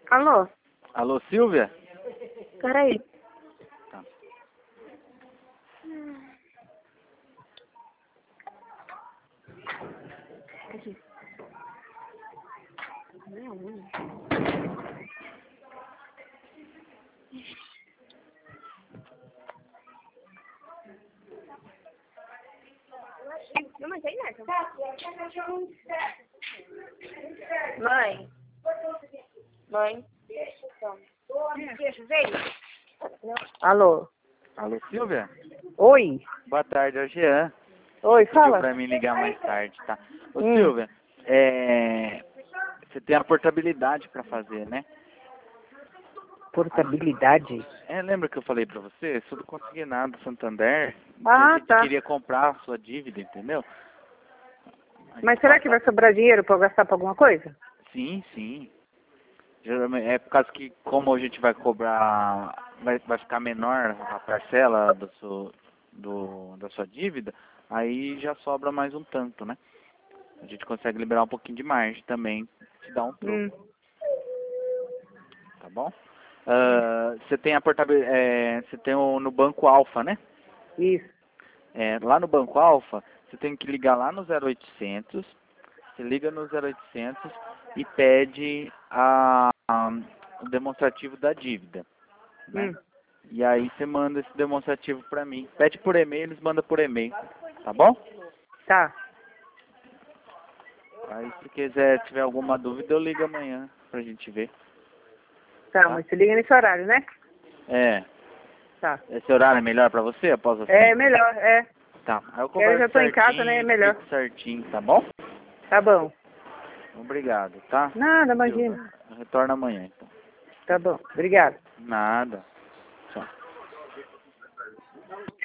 Alô? Alô, Silvia? Peraí. Tá. Aqui. Não. Não mandei nada. Mãe. Mãe. Alô? Alô, Silvia? Oi? Boa tarde, é o Jean. Oi, Pediu fala. pra mim ligar mais tarde, tá? Ô, Silvia, você tem a portabilidade pra fazer, né? Portabilidade? Lembra que eu falei pra você? Sou do Consignado Santander. Que Ah, a gente tá. queria comprar a sua dívida, entendeu? Mas será que vai sobrar dinheiro pra eu gastar pra alguma coisa? Sim, sim. Geralmente, é por causa que, como a gente vai cobrar, vai ficar menor a parcela da sua dívida, aí já sobra mais um tanto, né? A gente consegue liberar um pouquinho de margem também, te dar um troco, tá bom? Você tem a portabilidade, você tem no Banco Alfa, né? Isso. Lá no Banco Alfa, você tem que ligar lá no 0800, você liga no 0800 e pede o demonstrativo da dívida, né? E aí você manda esse demonstrativo pra mim. Pede por e-mail, eles mandam por e-mail, tá bom? Tá. Aí se quiser, tiver alguma dúvida, eu ligo amanhã pra gente ver. Tá, mas você liga nesse horário, né? Tá. Esse horário é melhor pra você, após as 5? É melhor, é. Tá, aí eu Eu já converso tô em casa, né? É certinho, melhor. explico certinho, tá bom? Tá bom. Obrigado, tá? Nada, Silvia, imagina. retorna amanhã, então. Tá bom. Obrigado. Nada. Tchau.